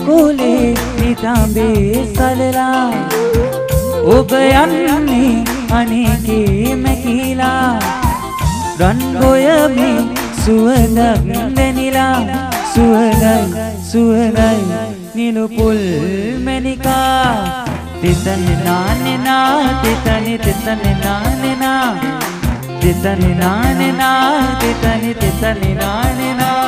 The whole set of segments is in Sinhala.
කුලේ නිතඹේ සලලා ඔබ යන්නේ අනේකේ මැකිලා රන් ගොයමේ සුවඳක් දැනිලා සුවඳයි සුවඳයි නිලු පුල් මැනිකා තිතනේ නානේ නා තිතනේ නානේ නා තිතනේ නානේ නා තිතනේ නානේ නා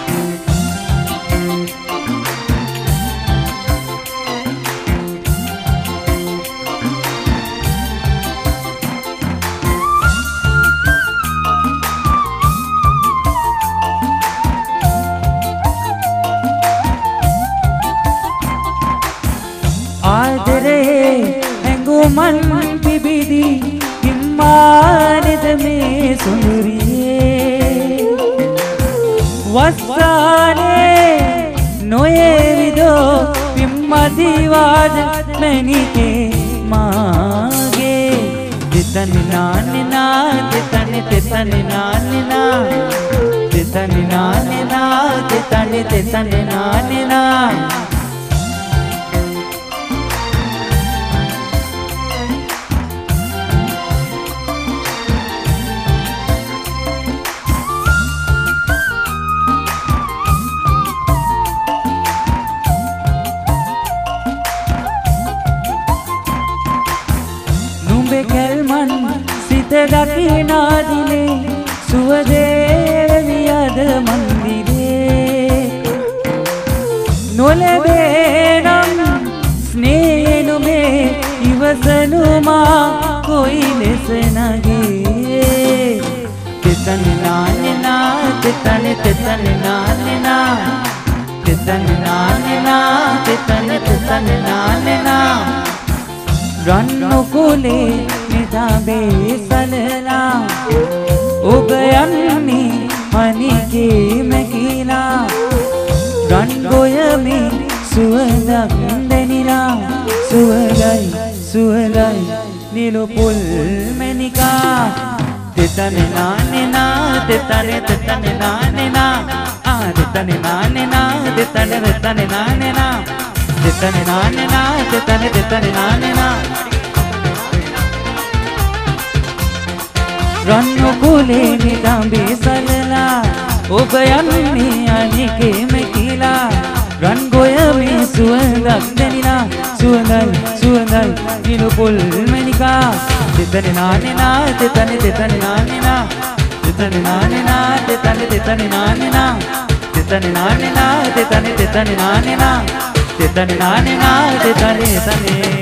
मन बिबिदी हिम्मानिद में सुंदरिये वस्ताने नोये विदो पिम्मदिवाज मैनी के मागे तितन नाने ना तितन नाने ना तितन नाने ना तितन नाने ना दकिना दिले सुवदेवियद मंदिरे नोलबेनम स्नेहनु में इवसनुमा कोई लेसनगे तितन नाने ना तितन नाने ना तितन नाने ना तितन नाने ना रन्नु कुले निताबे सलला ඔබ යන්නේ අනිකේ මැකිලා රන් ගොයමේ සුවඳක් දැනිලා සුවඳයි නිලු පුල් මැනිකා තිතනේ නානේ නා තිතනේ නානේ නා තිතනේ නානේ නා තිතනේ නානේ නා තිතනේ නානේ නා තිතනේ නානේ නා रन्नु कुले नितඹේ सलला ඔබ යන්නේ අනිකේ මැකිලා රන් ගොයමේ සුවඳක් දැනිලා සුවඳයි නිලු පුල් මැනිකා තිතනේ නානේ නා තිතනේ නානේ නා තිතනේ නානේ නා තිතනේ නානේ නා තිතනේ නානේ නා තිතනේ නානේ නා තිතනේ නානේ නා තිතනේ